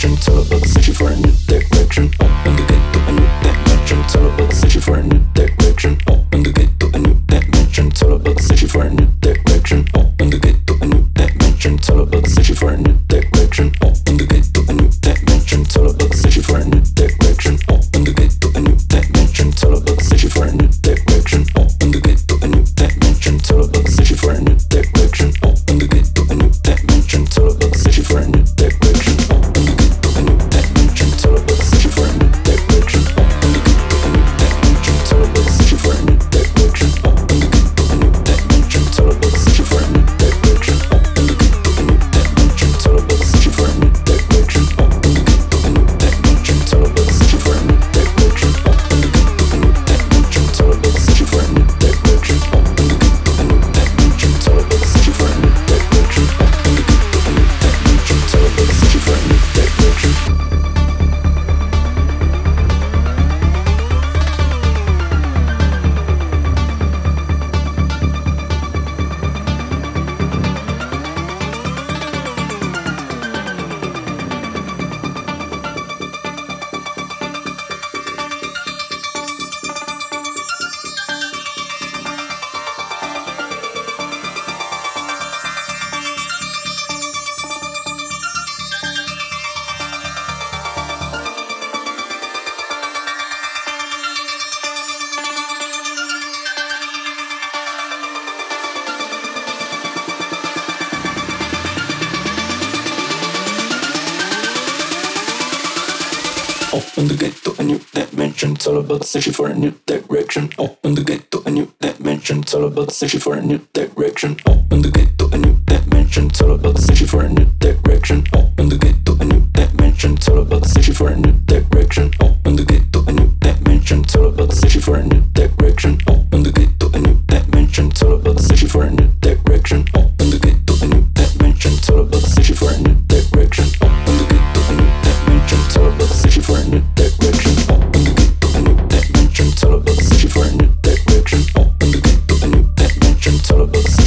dimension. Tell about the searching for a new direction. Open the gate to a new dimension. Tell about the searching for a new direction. Open the gate to a new dimension. Tell about the searching for a new direction. Open the gate to a new dimension. Tell about the searching for a new direction. Open the gate to a new dimension. Tell about the searching for a new direction. Open the gate to a new dimension. Tell about the searching for a new direction. Open the gate to a new dimension. Tell about the searching for a new direction. Open the gate to a new dimension. Tell about the searching for a new direction. Open the gate to a new dimension. Tell about the searching for a new direction. Open the gate to a new dimension. Tell about the searching for a new direction. Open the gate to a new dimension. Tell about the searching for a new direction. Open the gate to a new dimension. Tell about the searching for a new direction. Open the gate to a new dimension. Tell about the searching for a new direction. Open the gate to a new dimension. Tell about the searching for a new direction. Open the gate to a new dimension. Tell about the searching for a new direction. Open the gate to a new dimension. Tell about the searching for a new direction. Open the gate to a new dimension. It's all about the searching for a new direction. Open the gate to a new dimension. It's all about the searching for a new direction. Open the gate to a new dimension. It's all about the searching for a new direction. Open the gate to a new dimension. It's all about the searching for a new direction. Open the gate to a new dimension. It's all about the searching for a new direction. Open the gate to a new dimension. It's all about the searching for a new direction. Open the gate to a new dimension. It's all about the searching for a new direction. Open the gate to a new dimension. It's all about the searching for a new direction. Open the gate to a new dimension. It's all about the searching for a new direction. Open the gate to a new dimension. It's all about the